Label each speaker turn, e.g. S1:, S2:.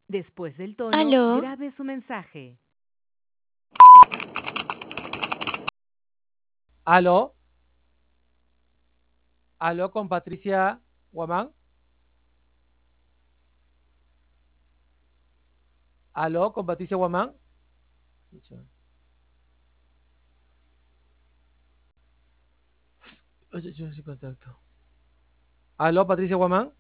S1: Después del tono,
S2: ¿Aló?
S1: grabe su mensaje.
S3: Aló, aló con Patricia Guamán. Aló con Patricia Guamán. Oye, yo sin contacto. Aló, Patricia Guamán.